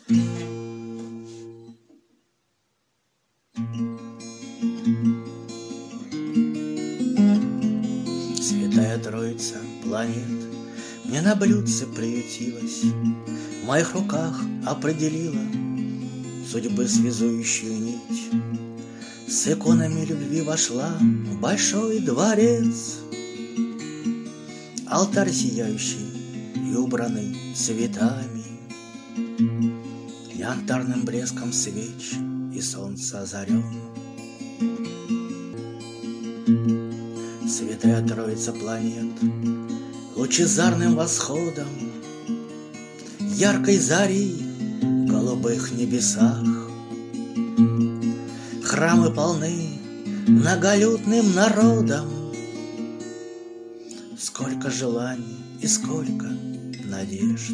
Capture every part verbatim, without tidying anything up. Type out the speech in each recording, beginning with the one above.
Святая Троица планет мне на блюдце приютилась, в моих руках определила судьбы связующую нить. С иконами любви вошла в большой дворец, алтарь сияющий и убранный цветами, янтарным блеском свеч и солнца озарен. Святая Троица планет лучезарным восходом яркой зари в голубых небесах. Храмы полны многолюдным народом, сколько желаний и сколько надежд.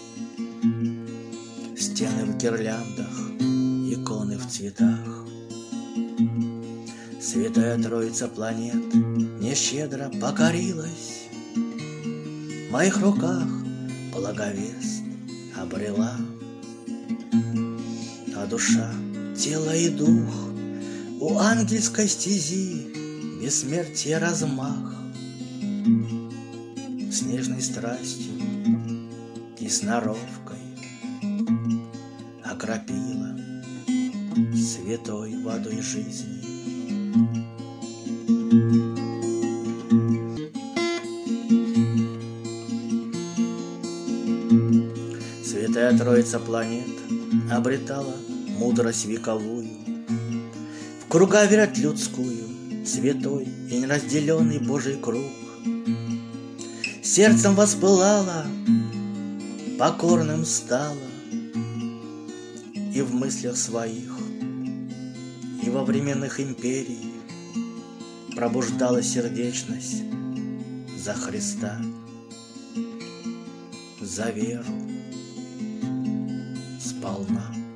Стены в гирляндах, иконы в цветах. Святая Троица планет мне щедро покорилась, в моих руках благовест обрела, а душа, тело и дух у ангельской стези бессмертие размах. Снежной страстью и сноровкой окропила святой водой жизни. Святая Троица планет обретала мудрость вековую, в круговерть людскую святой и неразделенный Божий круг. Сердцем воспылала, покорным стала, и в мыслях своих, и во временных империй пробуждала сердечность за Христа, за веру сполна.